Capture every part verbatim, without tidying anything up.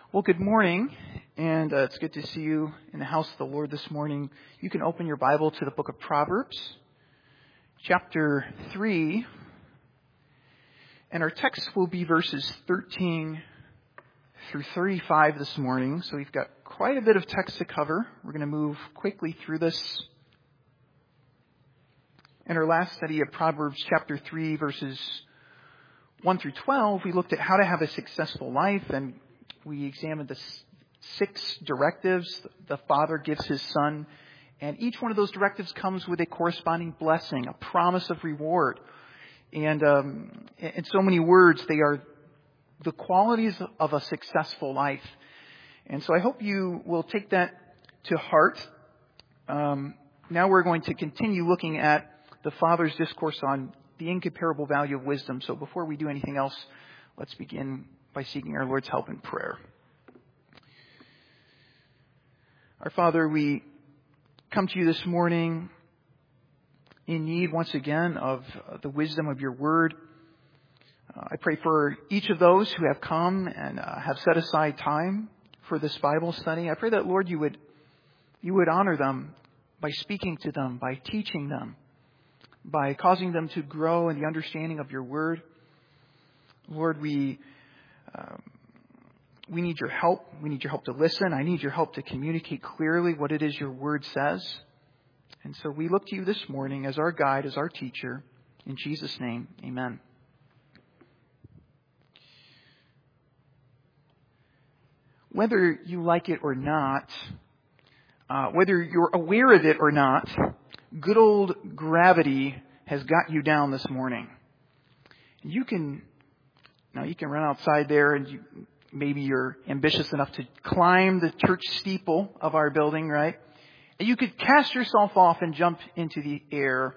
Well, good morning, and uh, it's good to see you in the house of the Lord this morning. You can open your Bible to the book of Proverbs, chapter three, and our text will be verses thirteen through thirty-five this morning. So we've got quite a bit of text to cover. We're going to move quickly through this. In our last study of Proverbs chapter three, verses one through twelve, we looked at how to have a successful life, and we examined the six directives the Father gives His Son, and each one of those directives comes with a corresponding blessing, a promise of reward. And um, in so many words, they are the qualities of a successful life. And so I hope you will take that to heart. Um, now we're going to continue looking at the Father's discourse on the incomparable value of wisdom. So before we do anything else, let's begin by seeking our Lord's help in prayer. Our Father, we come to you this morning in need once again of the wisdom of your word. Uh, I pray for each of those who have come and uh, have set aside time for this Bible study. I pray that, Lord, you would you would honor them by speaking to them, by teaching them, by causing them to grow in the understanding of your word. Lord, we um, we need your help. We need your help to listen. I need your help to communicate clearly what it is your word says. And so we look to you this morning as our guide, as our teacher. In Jesus' name, amen. Whether you like it or not, uh, whether you're aware of it or not, good old gravity has got you down this morning. You can, now you can run outside there, and you, maybe you're ambitious enough to climb the church steeple of our building, right? And you could cast yourself off and jump into the air,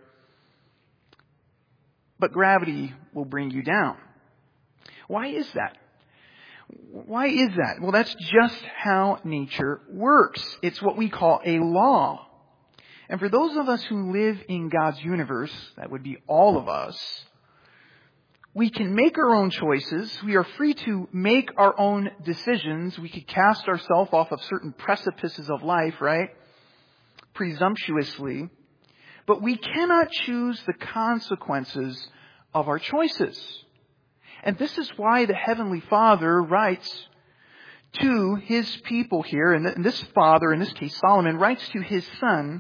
but gravity will bring you down. Why is that? Why is that? Well, that's just how nature works. It's what we call a law. And for those of us who live in God's universe, that would be all of us, we can make our own choices. We are free to make our own decisions. We could cast ourselves off of certain precipices of life, right? Presumptuously. But we cannot choose the consequences of our choices. And this is why the Heavenly Father writes to His people here, and this Father, in this case Solomon, writes to his son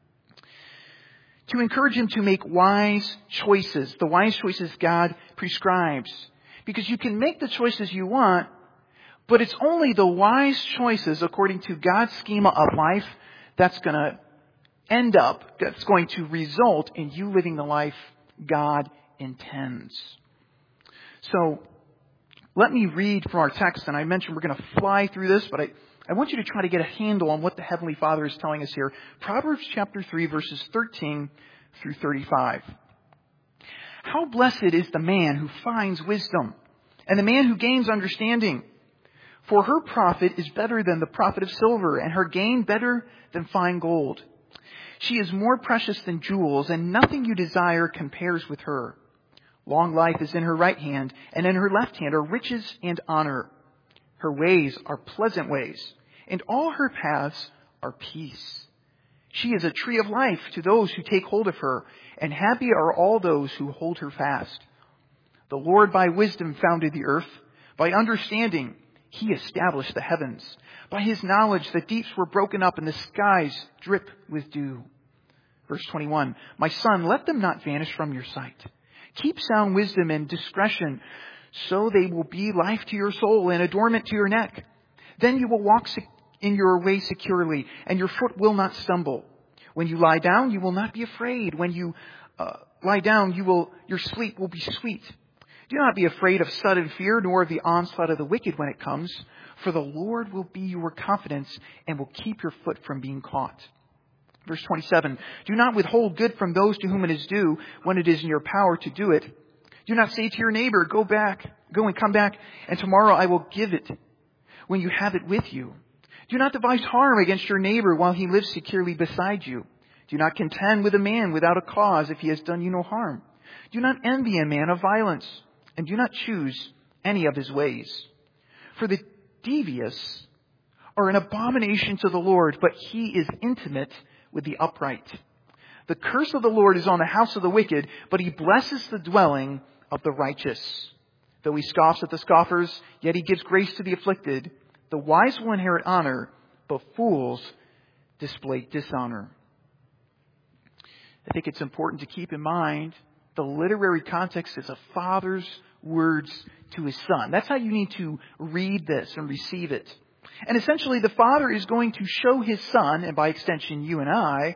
to encourage him to make wise choices, the wise choices God prescribes. Because you can make the choices you want, but it's only the wise choices according to God's schema of life that's going to end up, that's going to result in you living the life God intends. So, let me read from our text, and I mentioned we're going to fly through this, but I, I want you to try to get a handle on what the Heavenly Father is telling us here. Proverbs chapter three, verses thirteen through thirty-five. How blessed is the man who finds wisdom, and the man who gains understanding. For her profit is better than the profit of silver, and her gain better than fine gold. She is more precious than jewels, and nothing you desire compares with her. Long life is in her right hand, and in her left hand are riches and honor. Her ways are pleasant ways, and all her paths are peace. She is a tree of life to those who take hold of her, and happy are all those who hold her fast. The Lord by wisdom founded the earth. By understanding, He established the heavens. By His knowledge, the deeps were broken up, and the skies drip with dew. Verse twenty-one, My son, let them not vanish from your sight. Keep sound wisdom and discretion, so they will be life to your soul and adornment to your neck. Then you will walk in your way securely, and your foot will not stumble. When you lie down, you will not be afraid. When you uh, lie down, you will your sleep will be sweet. Do not be afraid of sudden fear, nor of the onslaught of the wicked when it comes, for the Lord will be your confidence and will keep your foot from being caught. Verse twenty-seven, do not withhold good from those to whom it is due when it is in your power to do it. Do not say to your neighbor, go back, go and come back, and tomorrow I will give it when you have it with you. Do not devise harm against your neighbor while he lives securely beside you. Do not contend with a man without a cause if he has done you no harm. Do not envy a man of violence, and do not choose any of his ways. For the devious are an abomination to the Lord, but He is intimate with the upright. The curse of the Lord is on the house of the wicked, but He blesses the dwelling of the righteous. Though He scoffs at the scoffers, yet He gives grace to the afflicted. The wise will inherit honor, but fools display dishonor. I think it's important to keep in mind the literary context is a father's words to his son. That's how you need to read this and receive it. And essentially, the father is going to show his son, and by extension you and I,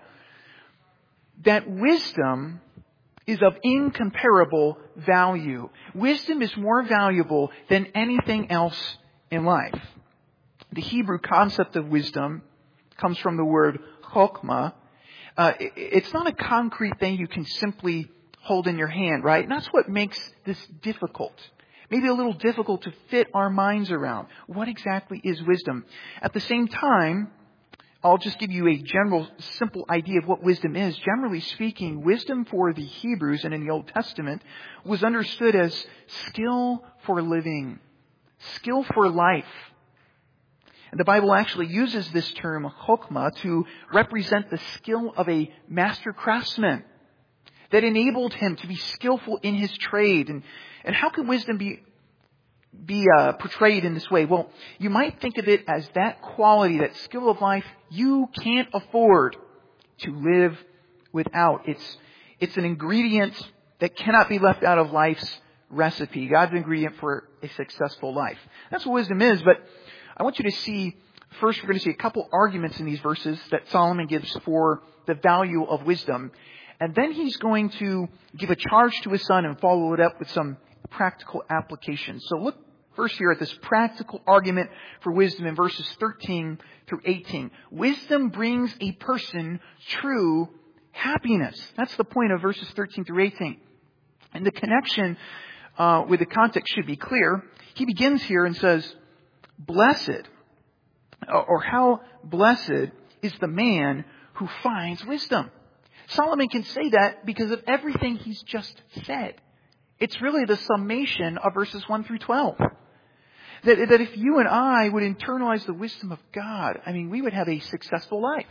that wisdom is of incomparable value. Wisdom is more valuable than anything else in life. The Hebrew concept of wisdom comes from the word chokmah. Uh, it, it's not a concrete thing you can simply hold in your hand, right? And that's what makes this difficult. Maybe a little difficult to fit our minds around. What exactly is wisdom? At the same time, I'll just give you a general, simple idea of what wisdom is. Generally speaking, wisdom for the Hebrews and in the Old Testament was understood as skill for living, skill for life. And the Bible actually uses this term, chokmah, to represent the skill of a master craftsman that enabled him to be skillful in his trade. And, and how can wisdom be be uh, portrayed in this way? Well, you might think of it as that quality, that skill of life you can't afford to live without. It's it's an ingredient that cannot be left out of life's recipe. God's ingredient for a successful life. That's what wisdom is. But I want you to see, first we're going to see a couple arguments in these verses that Solomon gives for the value of wisdom. And then he's going to give a charge to his son and follow it up with some practical applications. So look first here at this practical argument for wisdom in verses thirteen through eighteen. Wisdom brings a person true happiness. That's the point of verses thirteen through eighteen. And the connection uh, with the context should be clear. He begins here and says, blessed, or how blessed is the man who finds wisdom. Solomon can say that because of everything he's just said. It's really the summation of verses one through twelve. That, that if you and I would internalize the wisdom of God, I mean, we would have a successful life.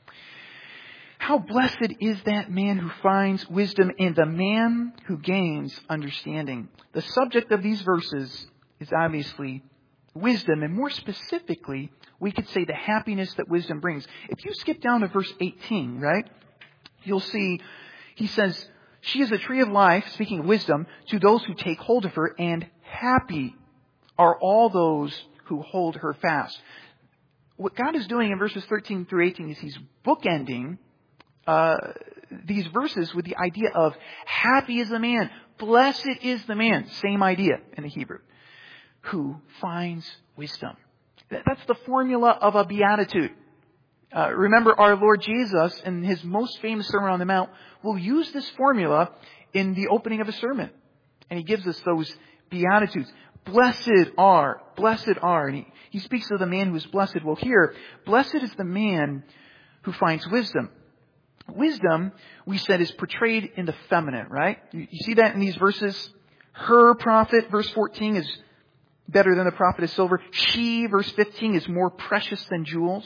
How blessed is that man who finds wisdom and the man who gains understanding. The subject of these verses is obviously wisdom, and more specifically, we could say the happiness that wisdom brings. If you skip down to verse eighteen, right, you'll see he says, she is a tree of life, speaking of wisdom, to those who take hold of her, and happy are all those who hold her fast. What God is doing in verses thirteen through eighteen is He's bookending uh, these verses with the idea of happy is the man, blessed is the man, same idea in the Hebrew, who finds wisdom. That's the formula of a beatitude. Uh, remember, our Lord Jesus, in His most famous Sermon on the Mount, will use this formula in the opening of a sermon. And He gives us those beatitudes. Blessed are, blessed are. And he, he speaks of the man who is blessed. Well, here, blessed is the man who finds wisdom. Wisdom, we said, is portrayed in the feminine, right? You, you see that in these verses? Her prophet, verse fourteen, is better than the prophet of silver. She, verse fifteen, is more precious than jewels.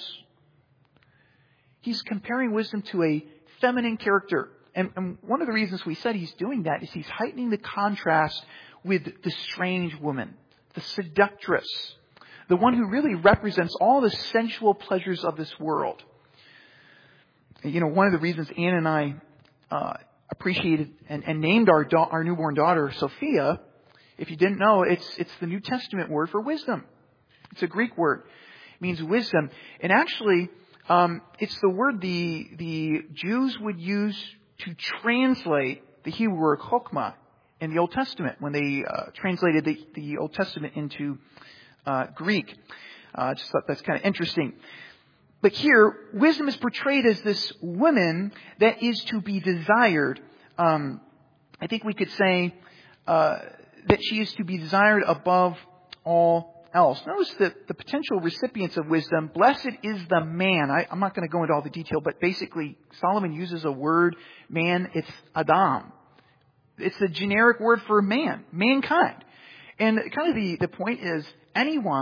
He's comparing wisdom to a feminine character. And, and one of the reasons we said he's doing that is he's heightening the contrast with the strange woman, the seductress, the one who really represents all the sensual pleasures of this world. You know, one of the reasons Ann and I uh, appreciated and, and named our da- our newborn daughter Sophia, if you didn't know, it's it's the New Testament word for wisdom. It's a Greek word. It means wisdom. And actually, um, it's the word the the Jews would use to translate the Hebrew word chokmah in the Old Testament when they uh, translated the, the Old Testament into uh, Greek. I uh, just thought that's kind of interesting. But here, wisdom is portrayed as this woman that is to be desired. Um, I think we could say uh, that she is to be desired above all else. Notice that the potential recipients of wisdom, blessed is the man. I, I'm not going to go into all the detail, but basically Solomon uses a word, man, it's Adam. It's the generic word for man, mankind. And kind of the, the point is anyone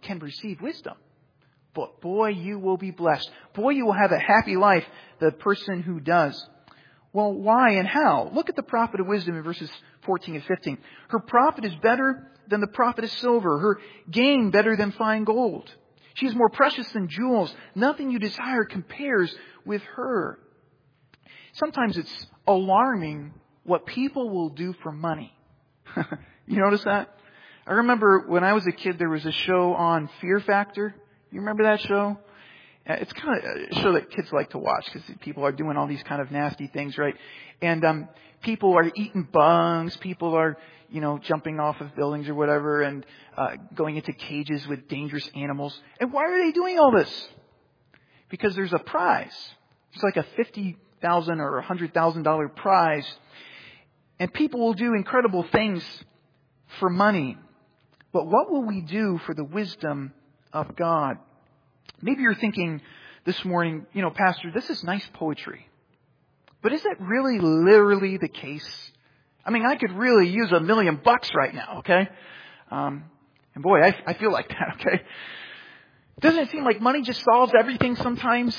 can receive wisdom. But boy, you will be blessed. Boy, you will have a happy life, the person who does. Well, why and how? Look at the prophet of wisdom in verses fourteen and fifteen. Her profit is better than the profit of silver. Her gain better than fine gold. She is more precious than jewels. Nothing you desire compares with her. Sometimes it's alarming what people will do for money. You notice that? I remember when I was a kid, there was a show on Fear Factor. You remember that show? It's kind of a show that kids like to watch because people are doing all these kind of nasty things, right? And um people are eating bugs. People are, you know, jumping off of buildings or whatever and uh going into cages with dangerous animals. And why are they doing all this? Because there's a prize. It's like a fifty thousand dollars or one hundred thousand dollars prize. And people will do incredible things for money. But what will we do for the wisdom of God? Maybe you're thinking this morning, you know, Pastor, this is nice poetry. But is that really literally the case? I mean, I could really use a million bucks right now, okay? Um, and boy, I, I feel like that, okay? Doesn't it seem like money just solves everything sometimes?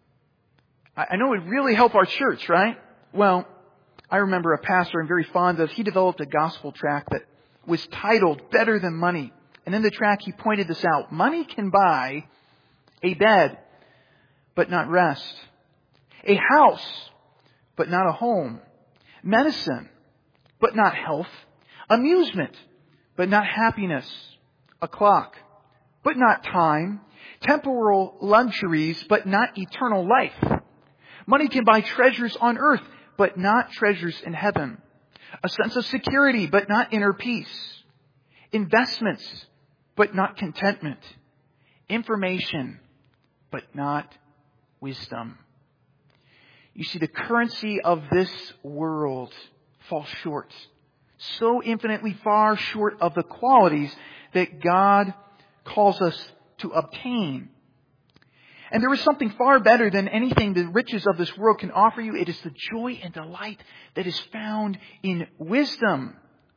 I, I know it would really help our church, right? Well, I remember a pastor I'm very fond of. He developed a gospel tract that was titled Better Than Money. And in the tract, he pointed this out. Money can buy a bed, but not rest. A house, but not a home. Medicine, but not health. Amusement, but not happiness. A clock, but not time. Temporal luxuries, but not eternal life. Money can buy treasures on earth, but not treasures in heaven. A sense of security, but not inner peace. Investments, but not contentment. Information, but not wisdom. You see, the currency of this world falls short. So infinitely far short of the qualities that God calls us to obtain. And there is something far better than anything the riches of this world can offer you. It is the joy and delight that is found in wisdom.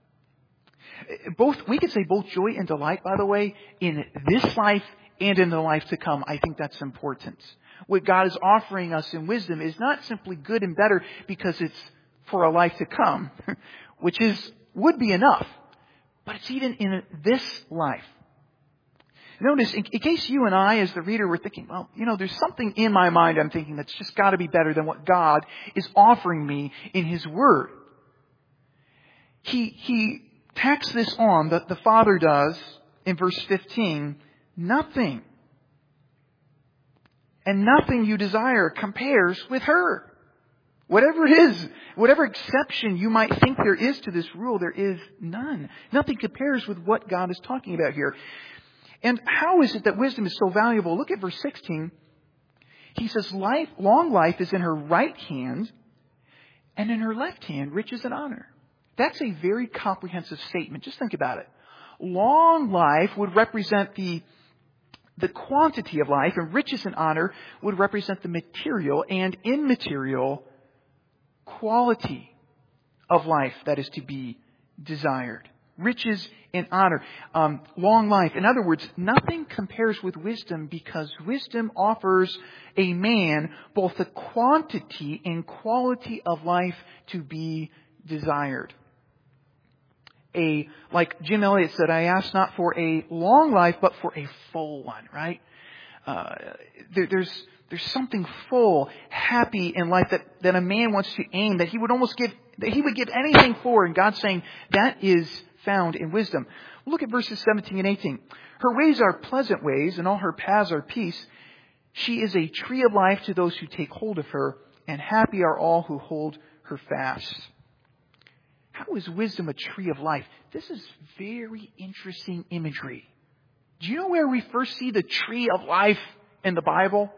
Both, we could say both joy and delight, by the way, in this life and in the life to come. I think that's important. What God is offering us in wisdom is not simply good and better because it's for a life to come, which is, would be enough, but it's even in this life. Notice, in, in case you and I, as the reader, were thinking, well, you know, there's something in my mind I'm thinking that's just got to be better than what God is offering me in His Word. He, he tacks this on, that the Father does, in verse fifteen, nothing. And nothing you desire compares with her. Whatever it is, whatever exception you might think there is to this rule, there is none. Nothing compares with what God is talking about here. And how is it that wisdom is so valuable? Look at verse sixteen. He says, life, long life is in her right hand, and in her left hand, riches and honor. That's a very comprehensive statement. Just think about it. Long life would represent the, the quantity of life, and riches and honor would represent the material and immaterial quality of life that is to be desired. Riches and honor. Um, long life. In other words, nothing compares with wisdom because wisdom offers a man both the quantity and quality of life to be desired. A, like Jim Elliot said, I ask not for a long life, but for a full one, right? Uh, there, there's, there's something full, happy in life that, that a man wants to aim, that he would almost give, that he would give anything for. And God's saying that is found in wisdom. Look at verses seventeen and eighteen. Her ways are pleasant ways, and all her paths are peace. She is a tree of life to those who take hold of her, and happy are all who hold her fast. How is wisdom a tree of life? This is very interesting imagery. Do you know where we first see the tree of life in the Bible?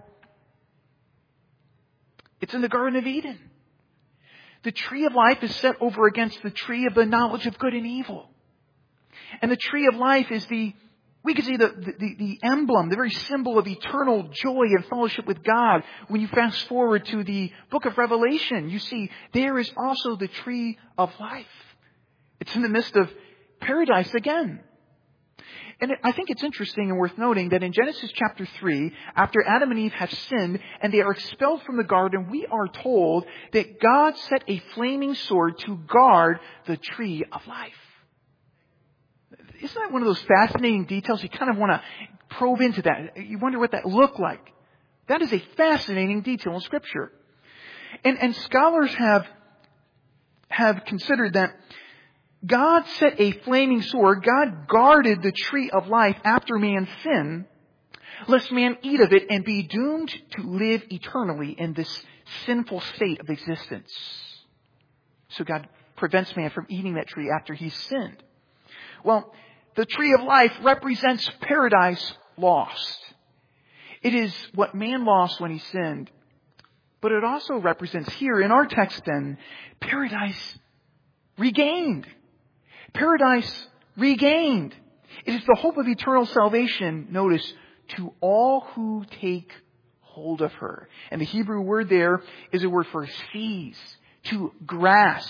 It's in the Garden of Eden. The tree of life is set over against the tree of the knowledge of good and evil. And the tree of life is the, we could say the, the, the emblem, the very symbol of eternal joy and fellowship with God. When you fast forward to the book of Revelation, you see there is also the tree of life. It's in the midst of paradise again. And I think it's interesting and worth noting that in Genesis chapter three, after Adam and Eve have sinned and they are expelled from the garden, we are told that God set a flaming sword to guard the tree of life. Isn't that one of those fascinating details? You kind of want to probe into that. You wonder what that looked like. That is a fascinating detail in Scripture. And, and scholars have, have considered that God set a flaming sword. God guarded the tree of life after man's sin, lest man eat of it and be doomed to live eternally in this sinful state of existence. So God prevents man from eating that tree after he's sinned. Well, the tree of life represents paradise lost. It is what man lost when he sinned. But it also represents here in our text then, paradise regained. Paradise regained. It is the hope of eternal salvation, notice, to all who take hold of her. And the Hebrew word there is a word for seize, to grasp.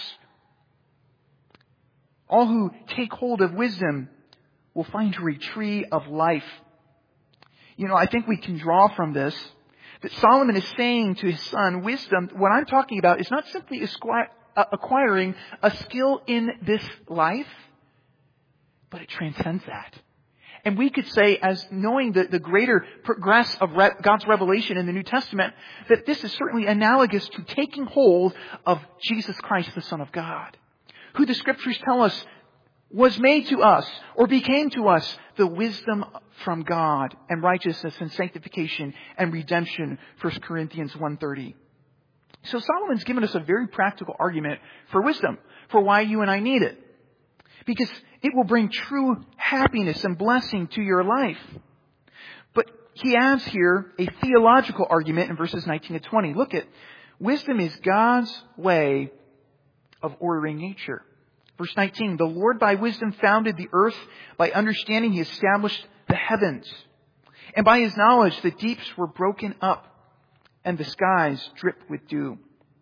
All who take hold of wisdom will find her a tree of life. You know, I think we can draw from this that Solomon is saying to his son, wisdom, what I'm talking about is not simply acquiring a skill in this life, but it transcends that. And we could say, as knowing the, the greater progress of re- God's revelation in the New Testament, that this is certainly analogous to taking hold of Jesus Christ, the Son of God, who the Scriptures tell us was made to us or became to us the wisdom from God and righteousness and sanctification and redemption, First Corinthians one thirty. So Solomon's given us a very practical argument for wisdom, for why you and I need it. Because it will bring true happiness and blessing to your life. But he adds here a theological argument in verses nineteen to twenty. Look at, wisdom is God's way of ordering nature. Verse nineteen, the Lord by wisdom founded the earth. By understanding he established the heavens. And by his knowledge the deeps were broken up and the skies dripped with dew.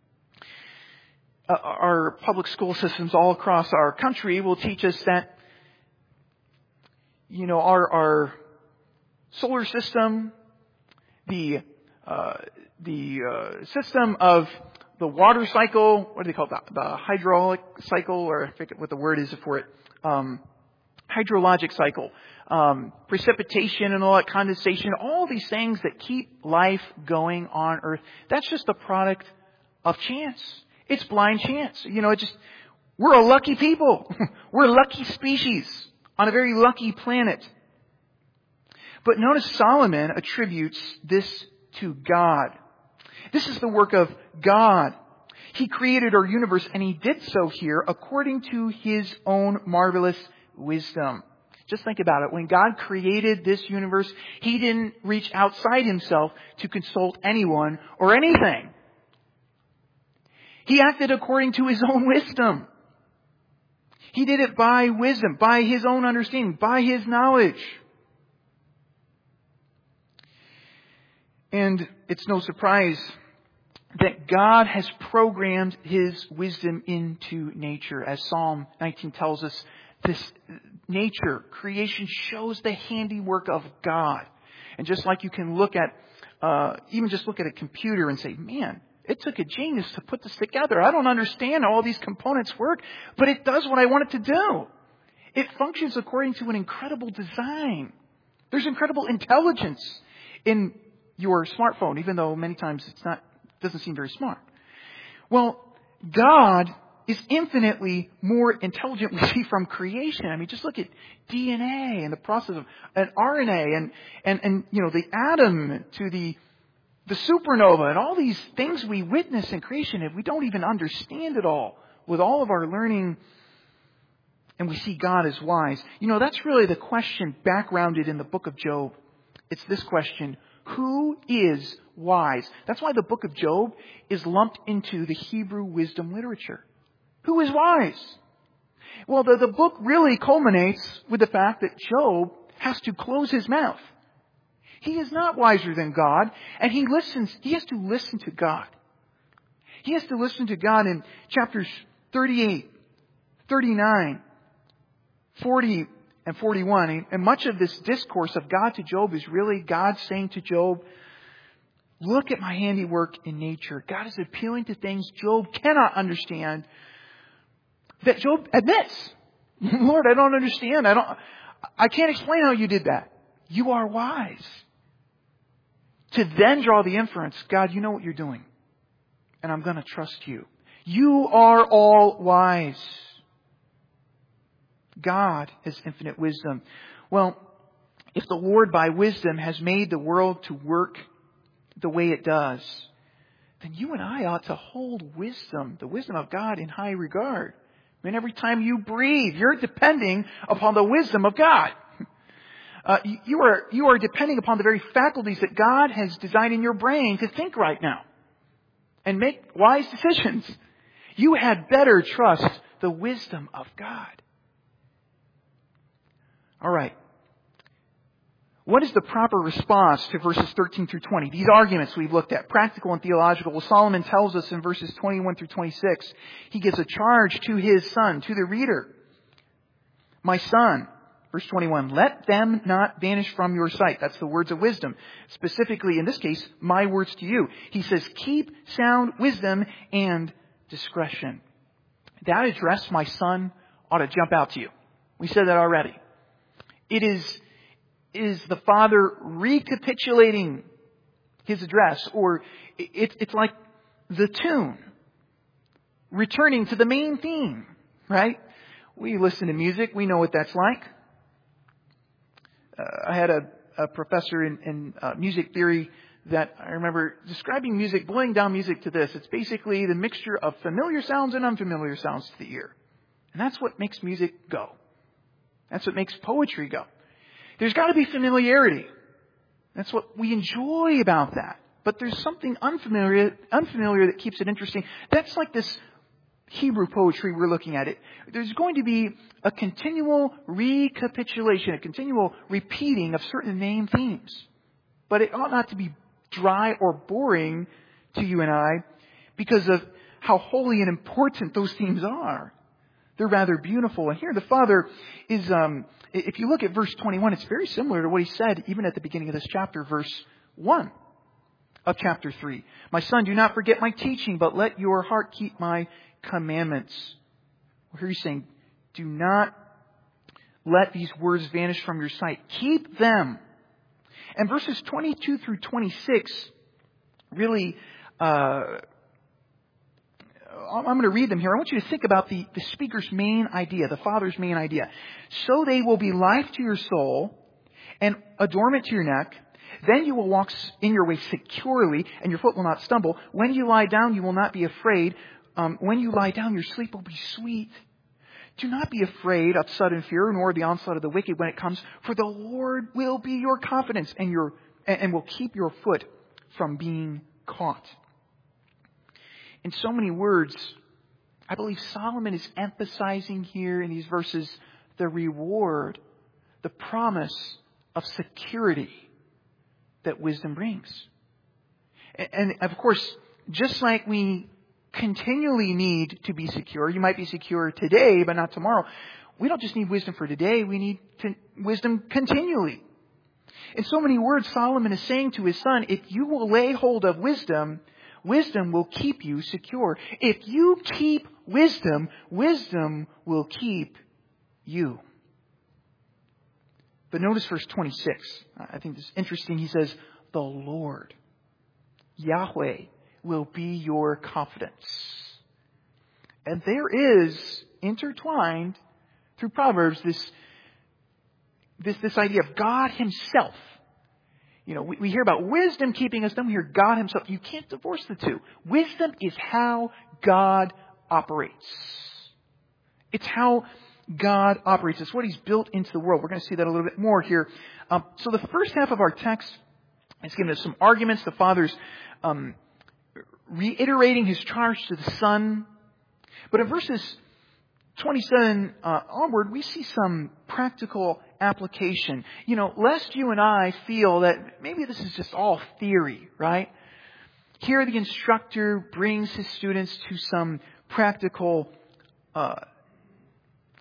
Uh, our public school systems all across our country will teach us that, you know, our, our solar system, the, uh, the, uh, system of the water cycle, what do they call it? The, the hydraulic cycle, or I forget what the word is for it. Um, hydrologic cycle. Um, precipitation and all that, condensation, all these things that keep life going on Earth. That's just a product of chance. It's blind chance. You know, it just, we're a lucky people. We're a lucky species on a very lucky planet. But notice Solomon attributes this to God. This is the work of God. He created our universe, and he did so here according to his own marvelous wisdom. Just think about it. When God created this universe, he didn't reach outside himself to consult anyone or anything. He acted according to his own wisdom. He did it by wisdom, by his own understanding, by his knowledge. And it's no surprise that God has programmed his wisdom into nature. As Psalm nineteen tells us, this nature, creation shows the handiwork of God. And just like you can look at, uh, even just look at a computer and say, man, it took a genius to put this together. I don't understand how all these components work, but it does what I want it to do. It functions according to an incredible design. There's incredible intelligence in your smartphone, even though many times it's not, doesn't seem very smart. Well, God is infinitely more intelligent, we see, from creation. I mean, just look at D N A and the process of an R N A and, and, and, you know, the atom to the, the supernova and all these things we witness in creation, and we don't even understand it all with all of our learning, and we see God as wise. You know, that's really the question backgrounded in the book of Job. It's this question: who is wise? That's why the book of Job is lumped into the Hebrew wisdom literature. Who is wise? Well, the, the book really culminates with the fact that Job has to close his mouth. He is not wiser than God, and he listens, he has to listen to God. He has to listen to God in chapters thirty-eight, thirty-nine, forty, and forty-one. And much of this discourse of God to Job is really God saying to Job, look at my handiwork in nature. God is appealing to things Job cannot understand that Job admits. Lord, I don't understand. I don't, I can't explain how you did that. You are wise. To then draw the inference, God, you know what you're doing. And I'm going to trust you. You are all wise. God has infinite wisdom. Well, if the Lord by wisdom has made the world to work the way it does, then you and I ought to hold wisdom, the wisdom of God, in high regard. I mean, every time you breathe, you're depending upon the wisdom of God. Uh, you are you are depending upon the very faculties that God has designed in your brain to think right now and make wise decisions. You had better trust the wisdom of God. All right. What is the proper response to verses thirteen through twenty? These arguments we've looked at, practical and theological. Well, Solomon tells us in verses twenty-one through twenty-six, he gives a charge to his son, to the reader. My son, verse twenty-one, let them not vanish from your sight. That's the words of wisdom. Specifically, in this case, my words to you. He says, keep sound wisdom and discretion. That address, my son, ought to jump out to you. We said that already. It is, is the father recapitulating his address, or it, it's like the tune, returning to the main theme, right? We listen to music. We know what that's like. Uh, I had a, a professor in, in uh, music theory that I remember describing music, boiling down music to this. It's basically the mixture of familiar sounds and unfamiliar sounds to the ear. And that's what makes music go. That's what makes poetry go. There's got to be familiarity. That's what we enjoy about that. But there's something unfamiliar, unfamiliar that keeps it interesting. That's like this Hebrew poetry we're looking at. It. There's going to be a continual recapitulation, a continual repeating of certain named themes. But it ought not to be dry or boring to you and I because of how holy and important those themes are. They're rather beautiful. And here the Father is, um, if you look at verse twenty-one, it's very similar to what he said even at the beginning of this chapter, verse one of chapter three. My son, do not forget my teaching, but let your heart keep my commandments. Well, here he's saying, do not let these words vanish from your sight. Keep them. And verses twenty-two through twenty-six really, uh, I'm going to read them here. I want you to think about the, the speaker's main idea, the Father's main idea. So they will be life to your soul and adornment to your neck. Then you will walk in your way securely and your foot will not stumble. When you lie down, you will not be afraid. Um, when you lie down, your sleep will be sweet. Do not be afraid of sudden fear, nor the onslaught of the wicked when it comes, for the Lord will be your confidence and your and will keep your foot from being caught. In so many words, I believe Solomon is emphasizing here in these verses the reward, the promise of security that wisdom brings. And, and of course, just like we continually need to be secure. You might be secure today, but not tomorrow. We don't just need wisdom for today. We need to, wisdom continually. In so many words, Solomon is saying to his son, if you will lay hold of wisdom, wisdom will keep you secure. If you keep wisdom, wisdom will keep you. But notice verse twenty-six. I think this is interesting. He says, the Lord, Yahweh, will be your confidence. And there is intertwined through Proverbs this, this, this idea of God Himself. You know, we, we hear about wisdom keeping us, then we hear God Himself. You can't divorce the two. Wisdom is how God operates. It's how God operates. It's what He's built into the world. We're going to see that a little bit more here. Um, so the first half of our text is giving us some arguments. The Father's um, reiterating His charge to the Son. But in verses twenty-seven uh, onward, we see some practical application. You know, lest you and I feel that maybe this is just all theory, right? Here the instructor brings his students to some practical uh,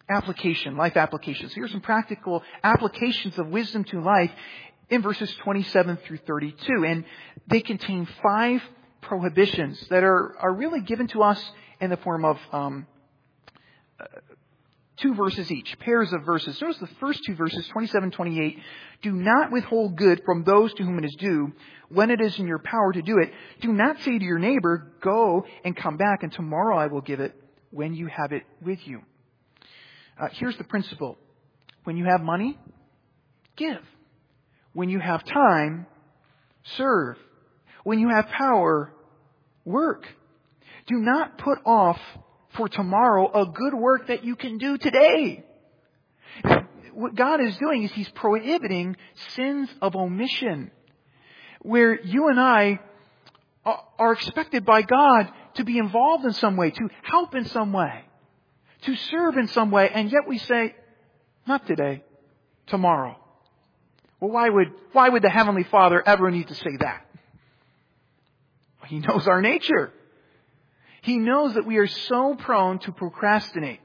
application, life applications. Here's some practical applications of wisdom to life in verses twenty-seven through thirty-two. And they contain five prohibitions that are, are really given to us in the form of um, uh, two verses each, pairs of verses. Notice the first two verses, twenty-seven, twenty-eight. Do not withhold good from those to whom it is due when it is in your power to do it. Do not say to your neighbor, go and come back, and tomorrow I will give it when you have it with you. Uh, here's the principle. When you have money, give. When you have time, serve. When you have power, work. Do not put off for tomorrow a good work that you can do today. What God is doing is He's prohibiting sins of omission, where you and I are expected by God to be involved in some way, to help in some way, to serve in some way, and yet we say, not today, tomorrow. Well, why would, why would the Heavenly Father ever need to say that? He knows our nature. He knows that we are so prone to procrastinate.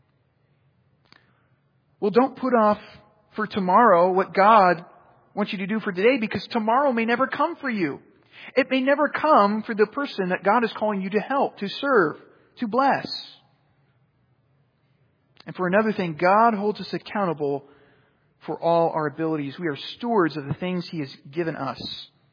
Well, don't put off for tomorrow what God wants you to do for today, because tomorrow may never come for you. It may never come for the person that God is calling you to help, to serve, to bless. And for another thing, God holds us accountable for all our abilities. We are stewards of the things He has given us.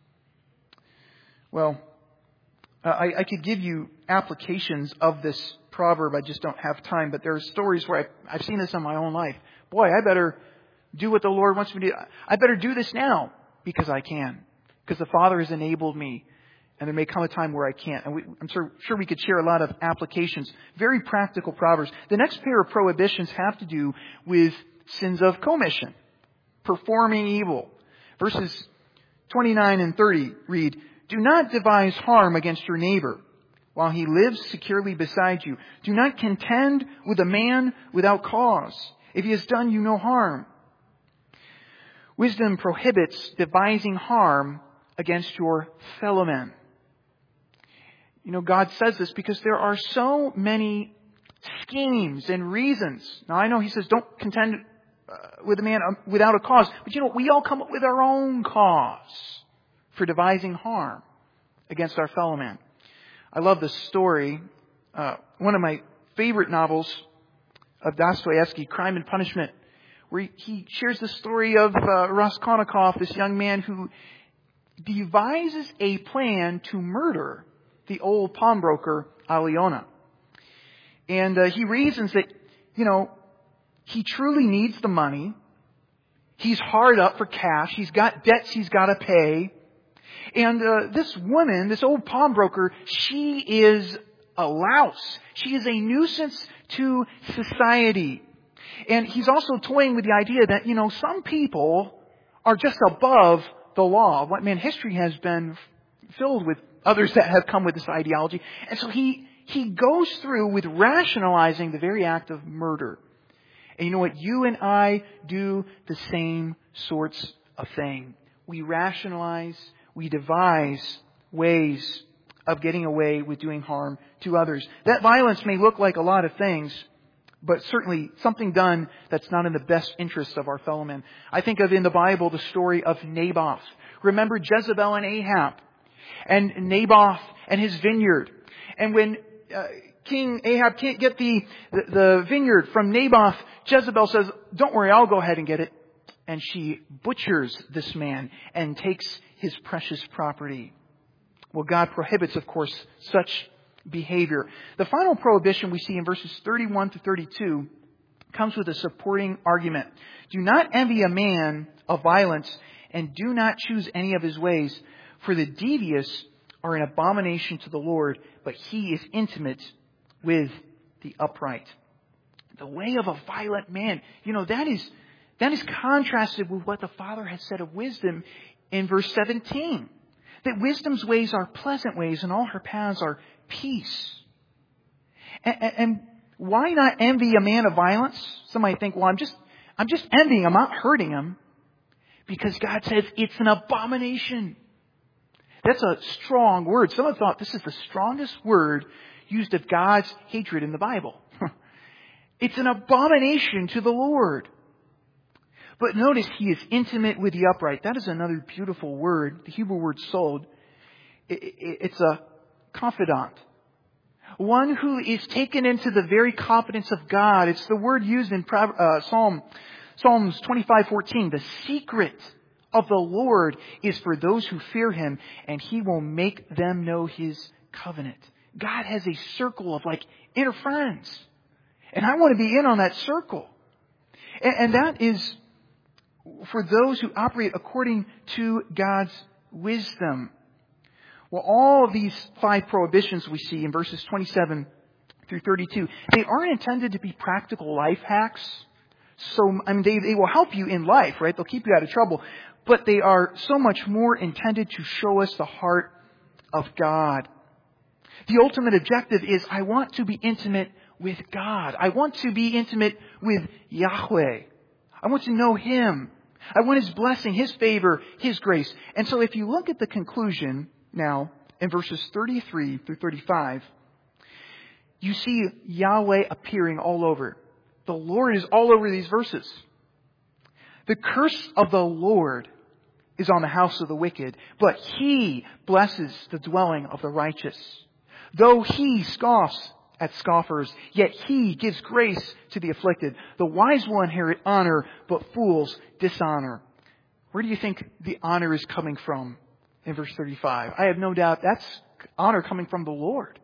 Well, uh, I, I could give you applications of this proverb. I just don't have time. But there are stories where I've, I've seen this in my own life. Boy, I better do what the Lord wants me to do. I better do this now because I can. Because the Father has enabled me. And there may come a time where I can't. And we, I'm sure, sure we could share a lot of applications. Very practical proverbs. The next pair of prohibitions have to do with sins of commission. Performing evil. Verses twenty-nine and thirty read, do not devise harm against your neighbor while he lives securely beside you. Do not contend with a man without cause, if he has done you no harm. Wisdom prohibits devising harm against your fellow men. You know, God says this because there are so many schemes and reasons. Now, I know He says don't contend uh, with a man without a cause. But you know, we all come up with our own cause for devising harm against our fellow man. I love this story. Uh, one of my favorite novels of Dostoevsky, Crime and Punishment, where he, he shares the story of uh, Raskolnikov, this young man who devises a plan to murder the old pawnbroker, Alyona. And uh, he reasons that, you know, he truly needs the money. He's hard up for cash. He's got debts he's got to pay. And uh, this woman, this old pawnbroker, she is a louse. She is a nuisance to society. And he's also toying with the idea that, you know, some people are just above the law. What man, history has been filled with others that have come with this ideology. And so he, he goes through with rationalizing the very act of murder. And you know what? You and I do the same sorts of thing. We rationalize, we devise ways of getting away with doing harm to others. That violence may look like a lot of things, but certainly something done that's not in the best interests of our fellow men. I think of in the Bible the story of Naboth. Remember Jezebel and Ahab and Naboth and his vineyard. And when uh, King Ahab can't get the, the, the vineyard from Naboth, Jezebel says, don't worry, I'll go ahead and get it. And she butchers this man and takes his precious property. Well, God prohibits, of course, such behavior. The final prohibition we see in verses thirty-one to thirty-two comes with a supporting argument. Do not envy a man of violence, and do not choose any of his ways, for the devious are an abomination to the Lord, but He is intimate with the upright. The way of a violent man, you know, that is that is contrasted with what the Father has said of wisdom in verse seventeen. That wisdom's ways are pleasant ways, and all her paths are peace. And, and why not envy a man of violence? Some might think, well, I'm just, I'm just envying him, I'm not hurting him. Because God says it's an abomination. That's a strong word. Some have thought this is the strongest word used of God's hatred in the Bible. It's an abomination to the Lord. But notice he is intimate with the upright. That is another beautiful word. The Hebrew word sod. It's a confidant. One who is taken into the very confidence of God. It's the word used in uh, Psalm, Psalms twenty-five fourteen. The secret of the Lord is for those who fear Him, and He will make them know His covenant. God has a circle of like inner friends. And I want to be in on that circle. And, and that is for those who operate according to God's wisdom. Well, all of these five prohibitions we see in verses twenty-seven through thirty-two, they aren't intended to be practical life hacks. So, I mean, they, they will help you in life, right? They'll keep you out of trouble. But they are so much more intended to show us the heart of God. The ultimate objective is, I want to be intimate with God. I want to be intimate with Yahweh. I want to know Him. I want His blessing, His favor, His grace. And so if you look at the conclusion now in verses thirty-three through thirty-five, you see Yahweh appearing all over. The Lord is all over these verses. The curse of the Lord is on the house of the wicked, but He blesses the dwelling of the righteous. Though He scoffs at scoffers, yet He gives grace to the afflicted. The wise will inherit honor, but fools dishonor. Where do you think the honor is coming from in verse thirty-five? I have no doubt that's honor coming from the Lord.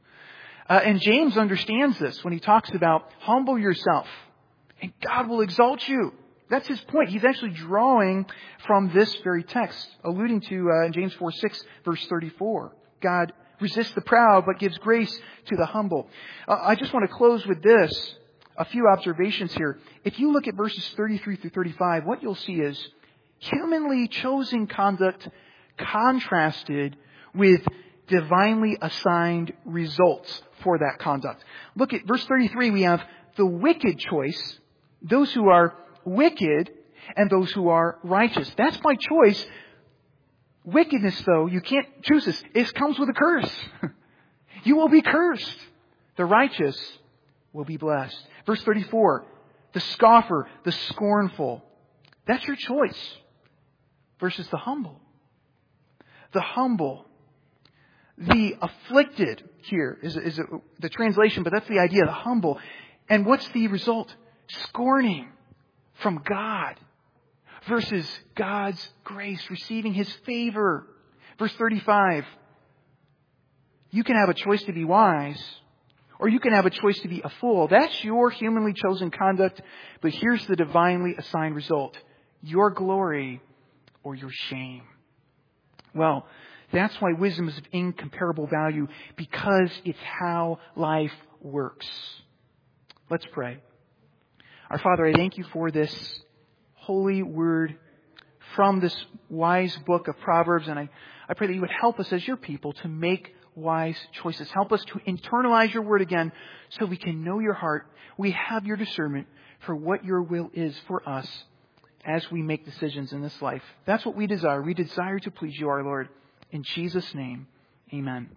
Uh, and James understands this when he talks about humble yourself and God will exalt you. That's his point. He's actually drawing from this very text, alluding to uh, in James four six, verse thirty-four. God resists the proud, but gives grace to the humble. Uh, I just want to close with this. A few observations here. If you look at verses thirty-three through thirty-five, what you'll see is humanly chosen conduct contrasted with divinely assigned results for that conduct. Look at verse thirty-three. We have the wicked choice, those who are wicked and those who are righteous. That's by choice. Wickedness, though, you can't choose this. It comes with a curse. You will be cursed. The righteous will be blessed. Verse thirty-four, the scoffer, the scornful. That's your choice. Versus the humble. The humble. The afflicted here is, is the translation, but that's the idea, the humble. And what's the result? Scorning from God versus God's grace, receiving His favor. Verse thirty-five, you can have a choice to be wise, or you can have a choice to be a fool. That's your humanly chosen conduct, but here's the divinely assigned result. Your glory or your shame. Well, that's why wisdom is of incomparable value, because it's how life works. Let's pray. Our Father, I thank You for this holy word from this wise book of Proverbs, and I, I pray that You would help us as Your people to make wise choices. Help us to internalize Your word again so we can know Your heart. We have Your discernment for what Your will is for us as we make decisions in this life. That's what we desire. We desire to please You, our Lord. In Jesus' name, amen.